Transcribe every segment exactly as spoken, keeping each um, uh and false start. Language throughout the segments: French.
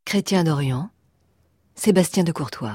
Chrétien d'Orient, Sébastien de Courtois.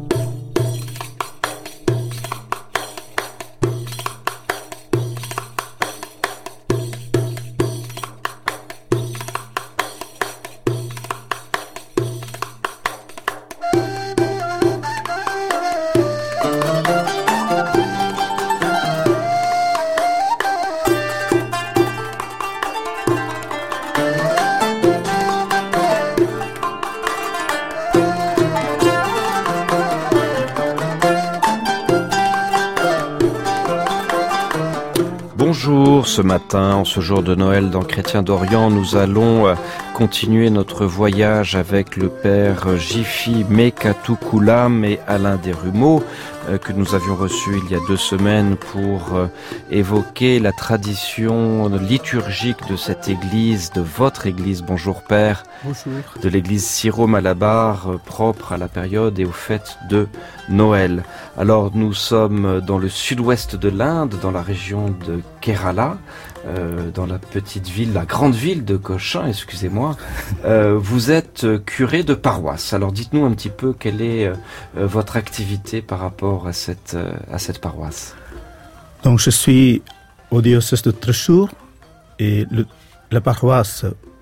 Bonjour, ce matin, en ce jour de Noël dans Chrétien d'Orient, nous allons continuer notre voyage avec le père Jiffy Mekatoukulam et Alain Desrumeaux, que nous avions reçus il y a deux semaines pour évoquer la tradition liturgique de cette église, de votre église. Bonjour père. Bonjour. De l'église syro-malabar, propre à la période et aux fêtes de Noël. Alors nous sommes dans le sud-ouest de l'Inde, dans la région de Kerala, euh, dans la petite ville, la grande ville de Cochin, excusez-moi. Euh, vous êtes curé de paroisse. Alors dites-nous un petit peu quelle est euh, votre activité par rapport à cette, euh, à cette paroisse. Donc je suis au diocèse de Thrissur et le, la paroisse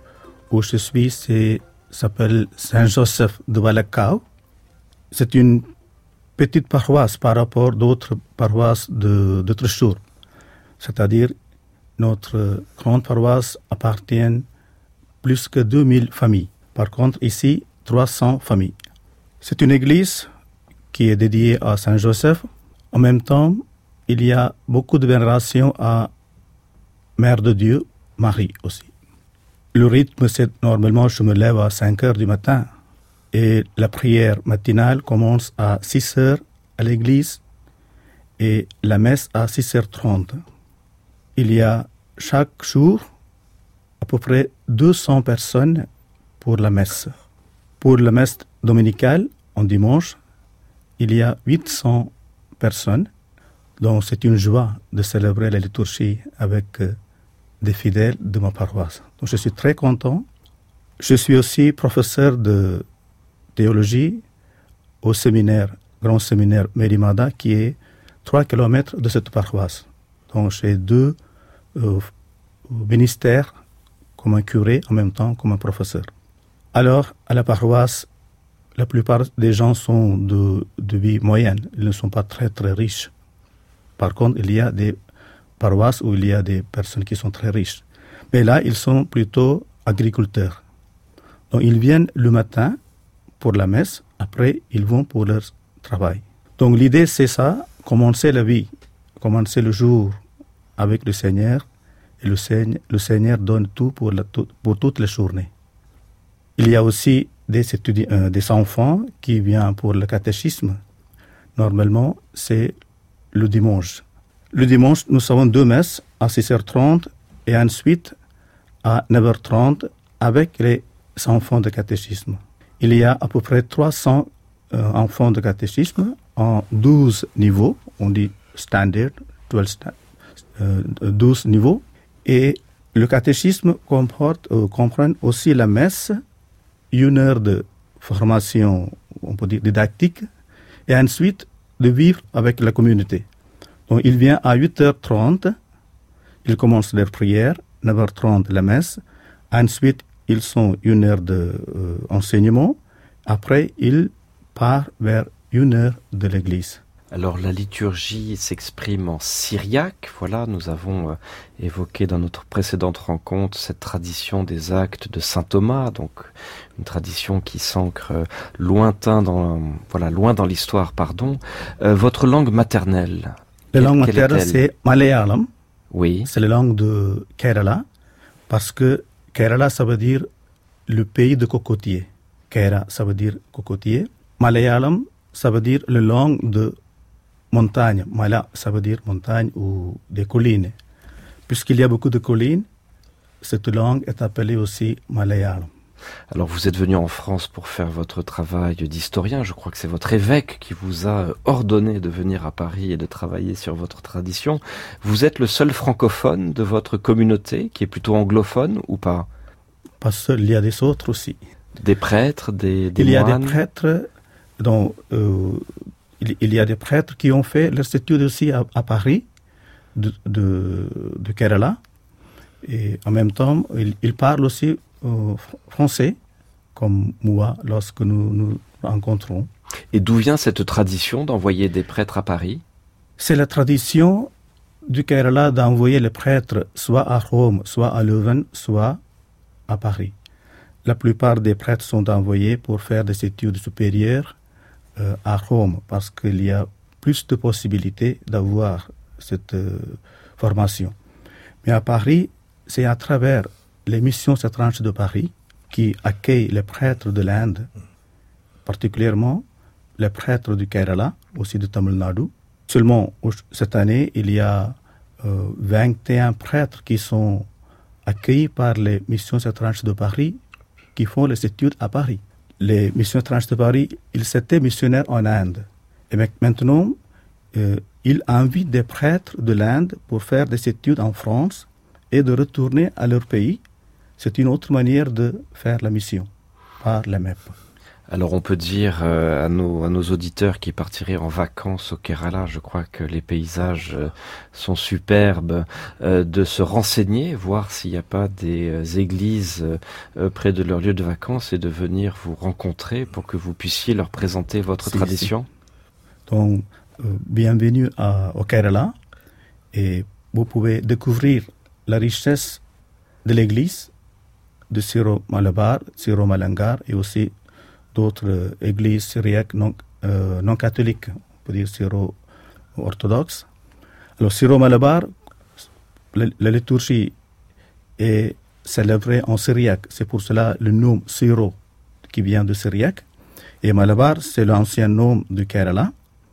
où je suis c'est, s'appelle Saint-Joseph de Valakau. C'est une petite paroisse par rapport à d'autres paroisses de, de Thrissur. C'est-à-dire, notre grande paroisse appartient plus que deux mille familles. Par contre, ici, trois cents familles. C'est une église qui est dédiée à Saint-Joseph. En même temps, il y a beaucoup de vénération à Mère de Dieu, Marie aussi. Le rythme, c'est normalement, je me lève à cinq heures du matin et la prière matinale commence à six heures à l'église et la messe à six heures trente. Il y a chaque jour à peu près deux cents personnes pour la messe. Pour la messe dominicale, en dimanche, il y a huit cents personnes. Donc c'est une joie de célébrer la liturgie avec des fidèles de ma paroisse. Donc je suis très content. Je suis aussi professeur de théologie au séminaire, grand séminaire Merimada, qui est trois kilomètres de cette paroisse. Donc j'ai deux euh, ministères, comme un curé, en même temps comme un professeur. Alors, à la paroisse, la plupart des gens sont de, de vie moyenne. Ils ne sont pas très très riches. Par contre, il y a des paroisses où il y a des personnes qui sont très riches. Mais là, ils sont plutôt agriculteurs. Donc, ils viennent le matin pour la messe, après, ils vont pour leur travail. Donc, l'idée, c'est ça, commencer la vie, commencer le jour avec le Seigneur, et le Seigneur, le Seigneur donne tout pour, la, tout pour toute la journée. Il y a aussi des, étudiants, euh, des enfants qui viennent pour le catéchisme. Normalement, c'est le dimanche. Le dimanche, nous avons deux messes à six heures trente et ensuite à neuf heures trente avec les enfants de catéchisme. Il y a à peu près trois cents euh, enfants de catéchisme en douze niveaux, on dit standard, douze, sta- euh, douze niveaux. Et le catéchisme comporte, euh, comprend aussi la messe, une heure de formation, on peut dire didactique, et ensuite de vivre avec la communauté. Donc il vient à huit heures trente, ils commencent leur prière, neuf heures trente la messe, ensuite ils sont une heure d'enseignement, euh, après ils partent vers une heure de l'église. Alors la liturgie s'exprime en syriaque, voilà, nous avons euh, évoqué dans notre précédente rencontre cette tradition des actes de saint Thomas, donc une tradition qui s'ancre euh, lointain dans, voilà, loin dans l'histoire, pardon. Euh, votre langue maternelle? La langue maternelle, c'est Malayalam. Oui. C'est la langue de Kerala, parce que Kerala, ça veut dire le pays de cocotiers. Kera, ça veut dire cocotier. Malayalam, ça veut dire la langue de montagne. Mala, ça veut dire montagne ou des collines. Puisqu'il y a beaucoup de collines, cette langue est appelée aussi Malayalam. Alors vous êtes venu en France pour faire votre travail d'historien. Je crois que c'est votre évêque qui vous a ordonné de venir à Paris et de travailler sur votre tradition. Vous êtes le seul francophone de votre communauté qui est plutôt anglophone ou pas? Pas seul, il y a des autres aussi. Des prêtres, des, des il y moines. a des prêtres, dont, euh, il, il y a des prêtres qui ont fait leurs études aussi à, à Paris, de, de, de Kerala. Et en même temps, ils, ils parlent aussi euh, français, comme moi, lorsque nous nous rencontrons. Et d'où vient cette tradition d'envoyer des prêtres à Paris? C'est la tradition du Kerala d'envoyer les prêtres soit à Rome, soit à Leuven, soit à Paris. La plupart des prêtres sont envoyés pour faire des études supérieures euh, à Rome, parce qu'il y a plus de possibilités d'avoir cette euh, formation. Mais à Paris, c'est à travers les missions étranges de Paris qui accueillent les prêtres de l'Inde, particulièrement les prêtres du Kerala, aussi de Tamil Nadu. Seulement, cette année, il y a euh, vingt et un prêtres qui sont accueillis par les missions étranges de Paris, qui font les études à Paris. Les missions étranges de Paris, ils étaient missionnaires en Inde. Et maintenant, euh, ils invitent des prêtres de l'Inde pour faire des études en France et de retourner à leur pays. C'est une autre manière de faire la mission, par la M E P. Alors on peut dire euh, à, nos, à nos auditeurs qui partiraient en vacances au Kerala, je crois que les paysages euh, sont superbes, euh, de se renseigner, voir s'il n'y a pas des euh, églises euh, près de leur lieu de vacances et de venir vous rencontrer pour que vous puissiez leur présenter votre si, tradition. Si. Donc, euh, bienvenue à, au Kerala et vous pouvez découvrir la richesse de l'église de Syro-Malabar, Syro-Malangar et aussi d'autres églises syriaques non, euh, non catholiques, on peut dire syro-orthodoxes. Alors, Syro-Malabar, la, la liturgie est célébrée en syriaque. C'est pour cela le nom Syro, qui vient de syriaque. Et Malabar, c'est l'ancien nom du Kerala.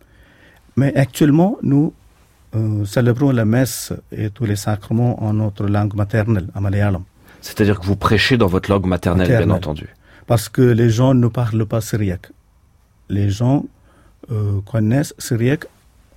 Mais actuellement, nous euh, célébrons la messe et tous les sacrements en notre langue maternelle, en malayalam. C'est-à-dire que vous prêchez dans votre langue maternelle, maternelle. Bien entendu. Parce que les gens ne parlent pas syriaque. Les gens euh, connaissent syriaque,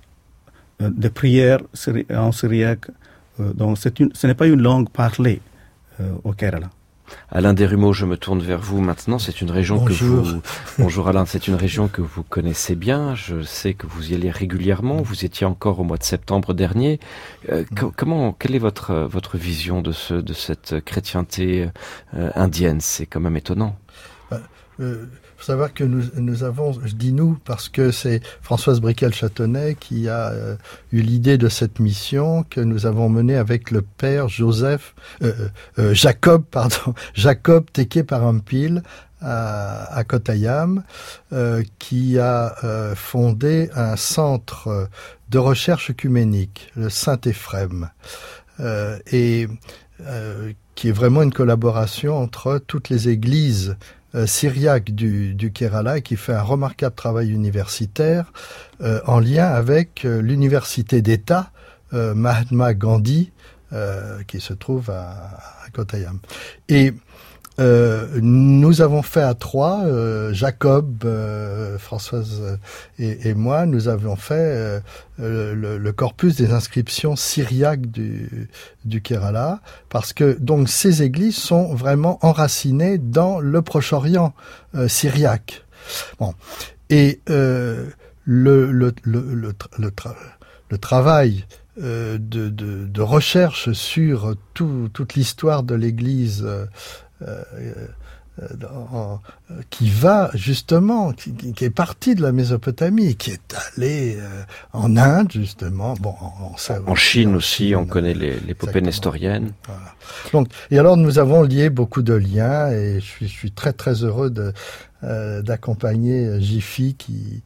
euh, des prières syri- en syriaque. Euh, donc c'est une, ce n'est pas une langue parlée euh, au Kerala. Alain Desrumeaux, je me tourne vers vous maintenant. C'est une région Bonjour. que vous... Bonjour Alain, c'est une région que vous connaissez bien. Je sais que vous y allez régulièrement. Vous étiez encore au mois de septembre dernier. Euh, co- comment, quelle est votre, votre vision de, ce, de cette chrétienté euh, indienne? C'est quand même étonnant. Il euh, faut savoir que nous, nous avons, je dis nous, parce que c'est Françoise Briquel-Châtenay qui a euh, eu l'idée de cette mission que nous avons menée avec le père Joseph, euh, euh, Jacob, pardon, Jacob Teke-Parampil à, à Kottayam, euh, qui a euh, fondé un centre de recherche œcuménique, le Saint-Éphrem, euh, et euh, qui est vraiment une collaboration entre toutes les églises Euh, syriaque du, du Kerala, qui fait un remarquable travail universitaire euh, en lien avec euh, l'université d'État euh, Mahatma Gandhi euh, qui se trouve à, à Kottayam. Et euh, nous avons fait à trois, euh, Jacob, euh, Françoise et, et moi, nous avons fait euh, le, le corpus des inscriptions syriaques du, du Kerala, parce que donc ces églises sont vraiment enracinées dans le Proche-Orient euh, syriaque. Bon, et euh, le, le, le, le, le, tra- le travail euh, de, de, de recherche sur tout, toute l'histoire de l'Église euh, Euh, euh, en, euh, qui va justement, qui, qui est parti de la Mésopotamie, qui est allé euh, en Inde justement, bon, en, en, en Chine aussi, Chine, on connaît les, l'épopée nestorienne. Voilà. Donc, et alors nous avons lié beaucoup de liens, et je suis, je suis très très heureux de euh, d'accompagner Jiffy qui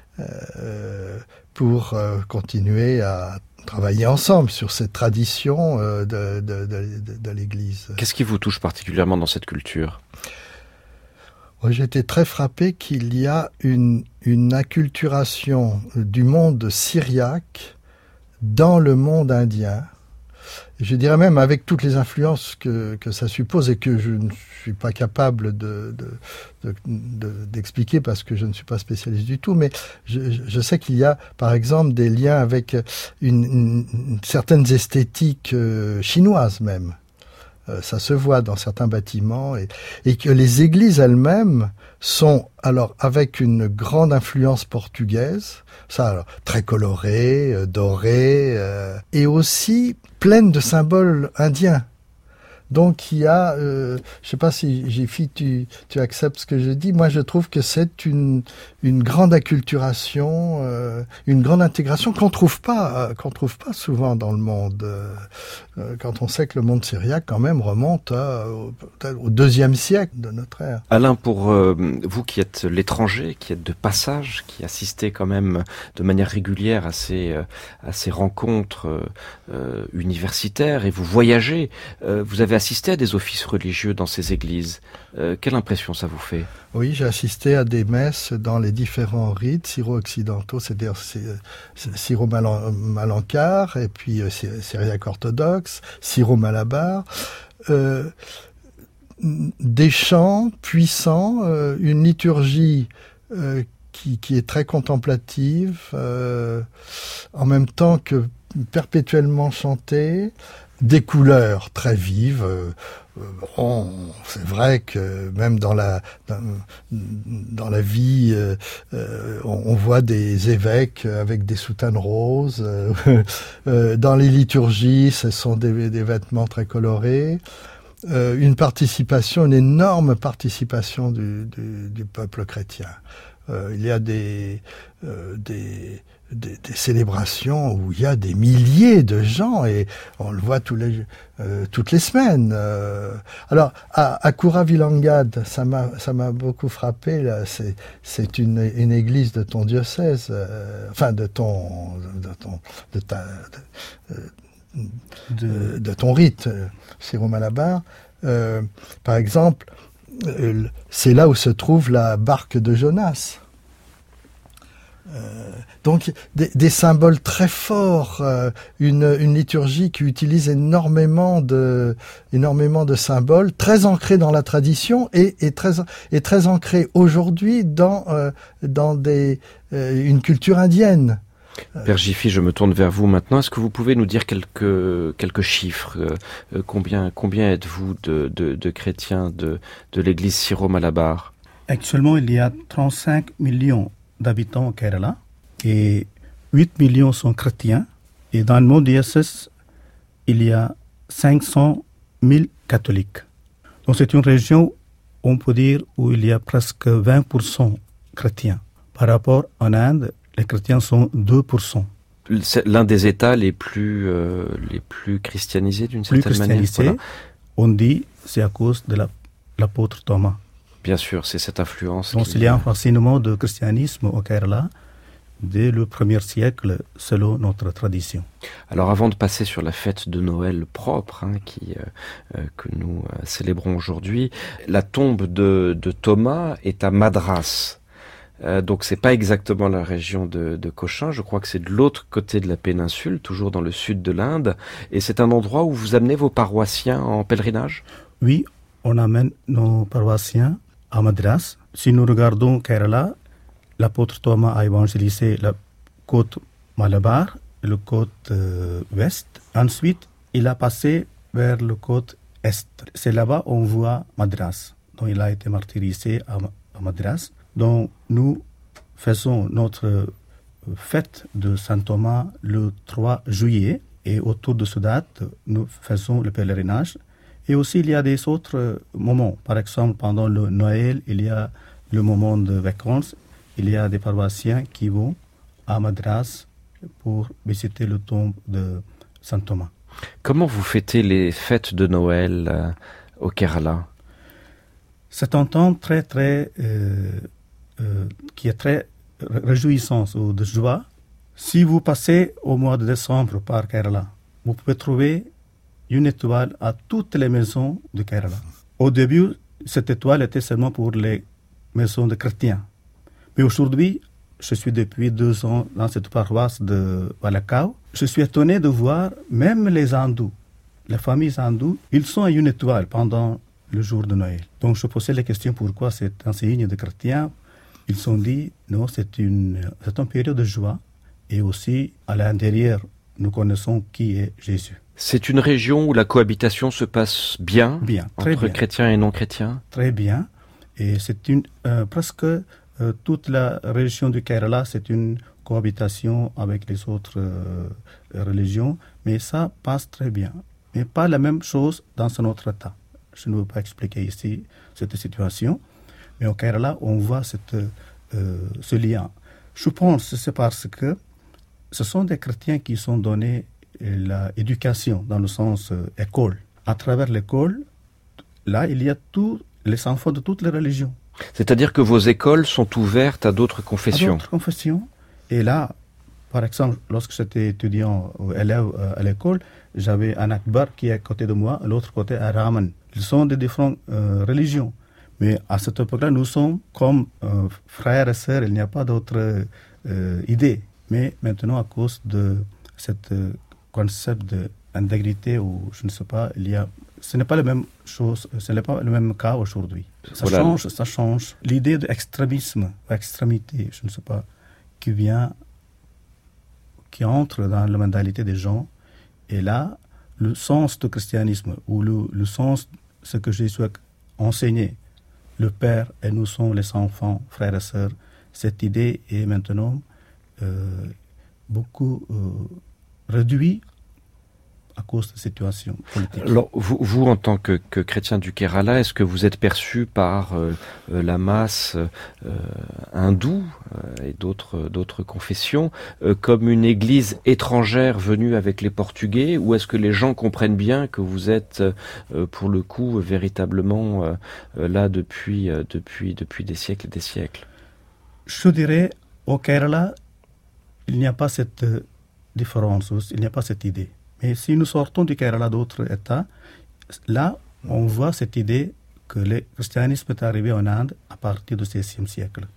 euh, pour euh, continuer à travailler ensemble sur cette tradition euh, de, de, de, de, de l'Église. Qu'est-ce qui vous touche particulièrement dans cette culture? Moi, j'ai été très frappé qu'il y a une, une acculturation du monde syriaque dans le monde indien. Je dirais même avec toutes les influences que, que ça suppose et que je ne suis pas capable de, de, de, de, d'expliquer parce que je ne suis pas spécialiste du tout, mais je, je sais qu'il y a par exemple des liens avec une, une, une certaines esthétiques euh, chinoises même. Euh, ça se voit dans certains bâtiments, et, et que les églises elles-mêmes sont alors avec une grande influence portugaise, ça alors, très colorées, euh, dorées, euh, et aussi pleines de symboles indiens. Donc il y a, euh, je sais pas si Jiffy, tu, tu acceptes ce que je dis. Moi, je trouve que c'est une une grande acculturation, euh, une grande intégration qu'on trouve pas, euh, qu'on trouve pas souvent dans le monde. Euh, quand on sait que le monde syriaque quand même remonte à, au, peut-être au deuxième siècle de notre ère. Alain, pour euh, vous qui êtes l'étranger, qui êtes de passage, qui assistez quand même de manière régulière à ces euh, à ces rencontres euh, universitaires, et vous voyagez, euh, vous avez assisté à des offices religieux dans ces églises. Euh, quelle impression ça vous fait ? Oui, j'ai assisté à des messes dans les différents rites syro-occidentaux, c'est-à-dire syro-malankar et puis euh, syriaque orthodoxe, syro-malabar. Euh, des chants puissants, euh, une liturgie euh, qui, qui est très contemplative, euh, en même temps que perpétuellement chantée, des couleurs très vives. Euh, Bon, c'est vrai que même dans la dans, dans la vie, euh, euh, on, on voit des évêques avec des soutanes roses. Euh, euh, dans les liturgies, ce sont des, des vêtements très colorés. Euh, une participation, une énorme participation du, du, du peuple chrétien. Euh, il y a des euh, des Des, des célébrations où il y a des milliers de gens, et on le voit tous les, euh, toutes les semaines. Euh, alors, à, à Cura-Villangade, ça m'a, ça m'a beaucoup frappé. Là, c'est, c'est une, une église de ton diocèse, euh, enfin de ton, de ton, de ta, de, de, de ton rite, syro-malabar. Euh, par exemple, euh, c'est là où se trouve la barque de Jonas. Euh, donc des, des symboles très forts, euh, une, une liturgie qui utilise énormément de, énormément de symboles, très ancrés dans la tradition et, et très, et très ancrés aujourd'hui dans, euh, dans des, euh, une culture indienne. Père Jiffy, je me tourne vers vous maintenant. Est-ce que vous pouvez nous dire quelques quelques chiffres ? euh, Combien combien êtes-vous de, de, de chrétiens de, de l'église syro-malabar ? Actuellement, il y a trente-cinq millions d'habitants au Kerala et huit millions sont chrétiens, et dans le monde diocèse il y a cinq cent mille catholiques. Donc c'est une région, on peut dire, où il y a presque vingt pour cent chrétiens. Par rapport en Inde, les chrétiens sont deux pour cent. C'est l'un des États les plus euh, les plus christianisés d'une certaine plus manière. Voilà. On dit c'est à cause de la, l'apôtre Thomas. Bien sûr, c'est cette influence. Donc qui... il y a un fascinement de christianisme au Kerala dès le premier siècle, selon notre tradition. Alors avant de passer sur la fête de Noël propre, hein, qui, euh, que nous euh, célébrons aujourd'hui, la tombe de, de Thomas est à Madras. Euh, donc c'est pas exactement la région de, de Cochin, je crois que c'est de l'autre côté de la péninsule, toujours dans le sud de l'Inde. Et c'est un endroit où vous amenez vos paroissiens en pèlerinage ? Oui, on amène nos paroissiens à Madras. Si nous regardons Kerala, l'apôtre Thomas a évangélisé la côte Malabar, le côte euh, ouest. Ensuite, il a passé vers le côte est. C'est là-bas qu'on voit Madras. Donc, il a été martyrisé à, à Madras. Donc, nous faisons notre fête de Saint Thomas le trois juillet. Et autour de cette date, nous faisons le pèlerinage. Et aussi, il y a des autres moments. Par exemple, pendant le Noël, il y a le moment de vacances. Il y a des paroissiens qui vont à Madras pour visiter le tombe de Saint Thomas. Comment vous fêtez les fêtes de Noël euh, au Kerala ? C'est un temps très, très, euh, euh, qui est très réjouissant ou de joie. Si vous passez au mois de décembre par Kerala, vous pouvez trouver une étoile à toutes les maisons de Kerala. Au début, cette étoile était seulement pour les maisons de chrétiens. Mais aujourd'hui, je suis depuis deux ans dans cette paroisse de Balakau. Je suis étonné de voir même les hindous, les familles hindoues, ils sont à une étoile pendant le jour de Noël. Donc je posais la question pourquoi c'est un signe de chrétien. Ils ont dit non, c'est une, c'est une période de joie, et aussi à l'intérieur, nous connaissons qui est Jésus. C'est une région où la cohabitation se passe bien, bien très entre bien. chrétiens et non-chrétiens? Très bien. Et c'est une euh, presque euh, toute la région du Kerala, c'est une cohabitation avec les autres euh, religions, mais ça passe très bien. Mais pas la même chose dans un autre État. Je ne veux pas expliquer ici cette situation, mais au Kerala, on voit cette, euh, ce lien. Je pense que c'est parce que ce sont des chrétiens qui sont donnés l'éducation dans le sens euh, école. À travers l'école, là, il y a tous les enfants de toutes les religions. C'est-à-dire que vos écoles sont ouvertes à d'autres confessions? À d'autres confessions. Et là, par exemple, lorsque j'étais étudiant ou élève à l'école, j'avais un Akbar qui est à côté de moi, à l'autre côté un Rahman. Ils sont de différentes euh, religions. Mais à cette époque-là, nous sommes comme euh, frères et sœurs, il n'y a pas d'autre euh, idée. Mais maintenant, à cause de cette euh, concept d'intégrité, ou je ne sais pas, il y a, ce n'est pas la même chose, ce n'est pas le même cas aujourd'hui. Ça Voilà. change, ça change. L'idée d'extrémisme, extrémité, je ne sais pas, qui vient, qui entre dans la mentalité des gens, et là, le sens du christianisme, ou le, le sens, ce que Jésus a enseigné, le Père et nous sommes les enfants, frères et sœurs, cette idée est maintenant euh, beaucoup euh, réduite à cause de la situation politique. Alors, vous, vous en tant que, que chrétien du Kerala, est-ce que vous êtes perçu par euh, la masse euh, hindoue euh, et d'autres, d'autres confessions euh, comme une église étrangère venue avec les Portugais, ou est-ce que les gens comprennent bien que vous êtes, euh, pour le coup, véritablement euh, là depuis, euh, depuis, depuis des siècles et des siècles? Je dirais, au Kerala, il n'y a pas cette euh, différence, il n'y a pas cette idée. Mais si nous sortons du Kerala d'autres États, là, on voit cette idée que le christianisme est arrivé en Inde à partir du seizième siècle.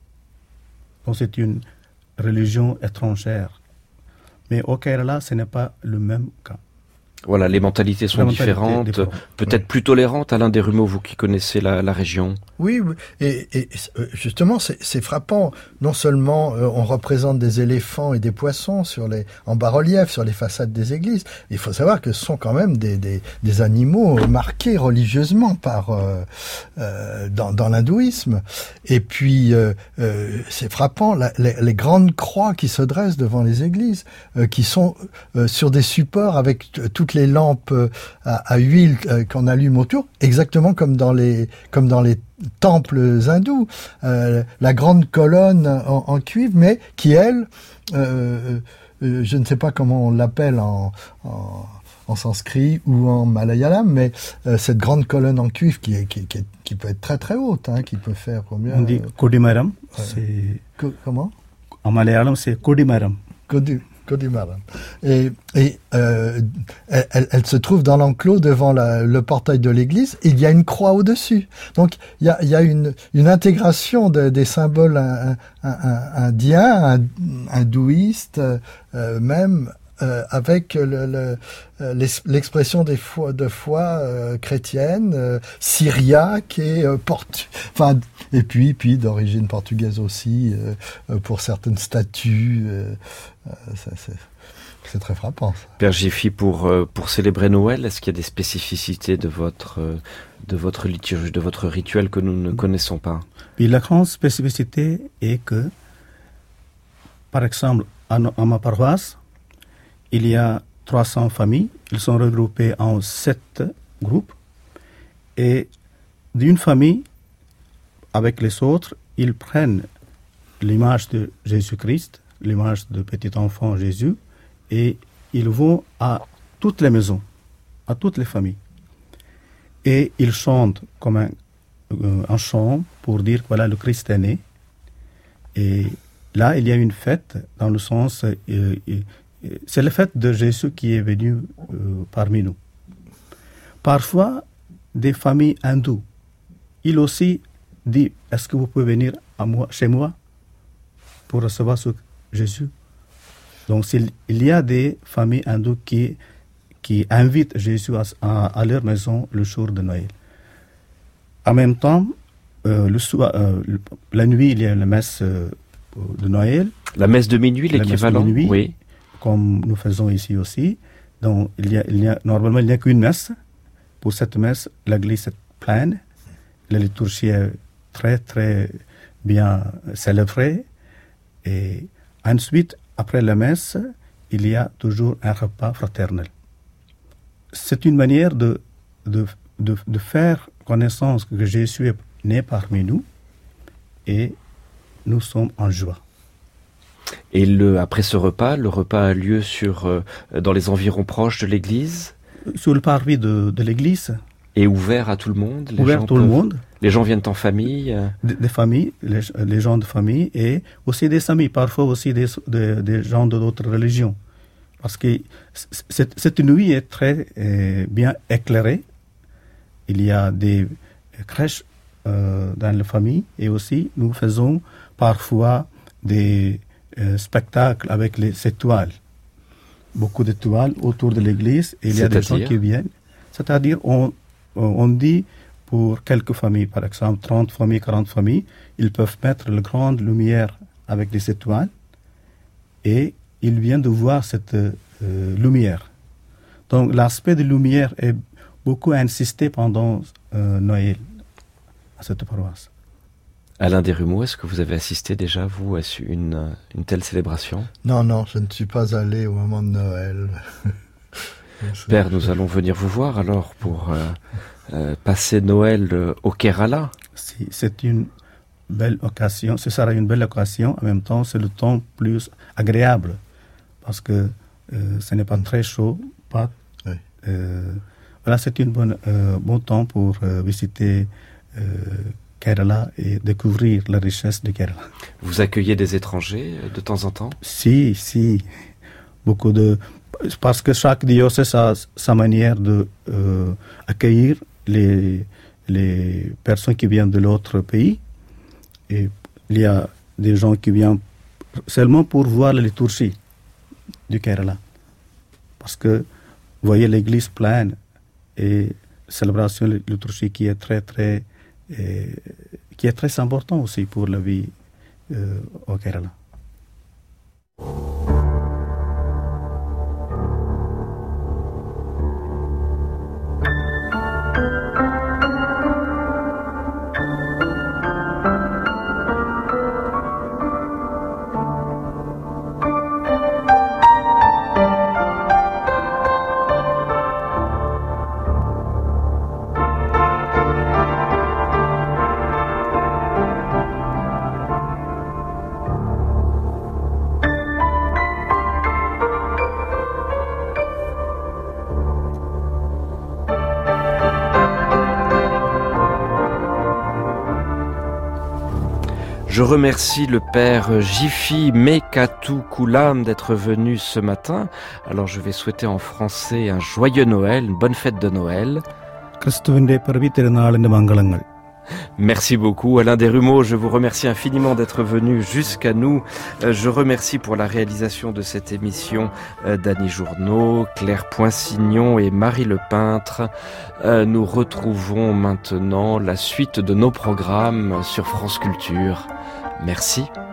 Donc c'est une religion étrangère. Mais au Kerala, ce n'est pas le même cas. Voilà, les mentalités sont Les mentalités différentes, différentes, peut-être oui. plus tolérantes. Alain Desrumeaux, vous qui connaissez la, la région. Oui, oui. Et, et justement, c'est, c'est frappant. Non seulement euh, on représente des éléphants et des poissons sur les, en bas-relief sur les façades des églises, il faut savoir que ce sont quand même des, des, des animaux marqués religieusement par euh, euh, dans, dans l'hindouisme. Et puis, euh, euh, c'est frappant, la, les, les grandes croix qui se dressent devant les églises, euh, qui sont euh, sur des supports avec t- toutes les lampes euh, à, à huile euh, qu'on allume autour, exactement comme dans les comme dans les temples hindous, euh, la grande colonne en, en cuivre, mais qui elle, euh, euh, je ne sais pas comment on l'appelle en, en, en sanskrit ou en malayalam, mais euh, cette grande colonne en cuivre qui, est, qui, qui, est, qui peut être très très haute, hein, qui peut faire combien? On dit Kodimaram, euh, c'est... Co- comment? En malayalam, c'est Kodimaram. Kodi, Kodimaram. Et, et euh, elle, elle, elle se trouve dans l'enclos devant la, le portail de l'église. Il y a une croix au-dessus. Donc il y a, il y a une, une intégration de, des symboles un, un, un, indiens, un, hindouistes, euh, même euh, avec le, le, l'expression des foi, de foi euh, chrétienne, euh, syriaque et euh, portu, enfin et puis puis d'origine portugaise aussi euh, pour certaines statues. Euh, ça, c'est, c'est très frappant. Ça. Père Giffy, pour euh, pour célébrer Noël, est-ce qu'il y a des spécificités de votre euh, de votre liturgie, de votre rituel que nous ne connaissons pas? Puis la grande spécificité est que, par exemple, à, no, à ma paroisse, il y a trois cents familles. Ils sont regroupés en sept groupes. Et d'une famille, avec les autres, ils prennent l'image de Jésus-Christ, l'image de petit enfant Jésus, et ils vont à toutes les maisons, à toutes les familles. Et ils chantent comme un, euh, un chant pour dire que voilà, le Christ est né. Et là, il y a une fête dans le sens... Euh, euh, c'est la fête de Jésus qui est venu euh, parmi nous. Parfois, des familles hindoues, ils aussi disent, est-ce que vous pouvez venir à moi, chez moi pour recevoir ce Jésus? Donc, il y a des familles hindoues qui, qui invitent Jésus à, à, à leur maison le jour de Noël. En même temps, euh, le soir, euh, la nuit, il y a la messe euh, de Noël. La messe de minuit, l'équivalent, de minuit, oui. Comme nous faisons ici aussi. Donc, il y a, il y a, normalement, il n'y a qu'une messe. Pour cette messe, l'église est pleine. La liturgie est très, très bien célébrée. Et ensuite, après la messe, il y a toujours un repas fraternel. C'est une manière de, de, de, de faire connaissance que Jésus est né parmi nous et nous sommes en joie. Et le, après ce repas, le repas a lieu sur, euh, dans les environs proches de l'église? Sur le parvis de, de l'église. Et ouvert à tout le monde? Les Ouvert à tout peuvent, le monde. Les gens viennent en famille? Des, des familles, les, les gens de famille et aussi des amis, parfois aussi des, des, des gens de d'autres religions. Parce que cette, cette nuit est très euh, bien éclairée. Il y a des crèches euh, dans la famille et aussi nous faisons parfois des euh, spectacles avec les étoiles. Beaucoup d'étoiles autour de l'église et il y a des gens qui viennent. C'est-à-dire, on, on dit pour quelques familles, par exemple trente familles, quarante familles, ils peuvent mettre la grande lumière avec des étoiles et ils viennent de voir cette euh, lumière. Donc l'aspect de lumière est beaucoup insisté pendant euh, Noël à cette paroisse. Alain Desrumeaux, est-ce que vous avez assisté déjà, vous, à une, une telle célébration? Non, non, je ne suis pas allé au moment de Noël. Père, nous allons venir vous voir alors pour euh, euh, passer Noël euh, au Kerala. Si, c'est une belle occasion, ce sera une belle occasion, en même temps c'est le temps plus agréable parce que euh, ce n'est pas très chaud, pas, oui. euh, voilà, c'est un bon, euh, bon temps pour euh, visiter euh, Kerala et découvrir la richesse de Kerala. Vous accueillez des étrangers de temps en temps? Si, si, beaucoup de... Parce que chaque diocèse a sa manière de euh, accueillir les, les personnes qui viennent de l'autre pays. Et il y a des gens qui viennent seulement pour voir la liturgie du Kerala. Parce que vous voyez l'église pleine et la célébration de la liturgie qui est très, très, euh, qui est très important aussi pour la vie euh, au Kerala. Je remercie le père Jifi Mekatu Koulam d'être venu ce matin. Alors je vais souhaiter en français un joyeux Noël, une bonne fête de Noël. Merci beaucoup Alain Desrumeaux, je vous remercie infiniment d'être venu jusqu'à nous. Je remercie pour la réalisation de cette émission Dany Journeau, Claire Poinsignon et Marie Le Peintre. Nous retrouvons maintenant la suite de nos programmes sur France Culture. Merci.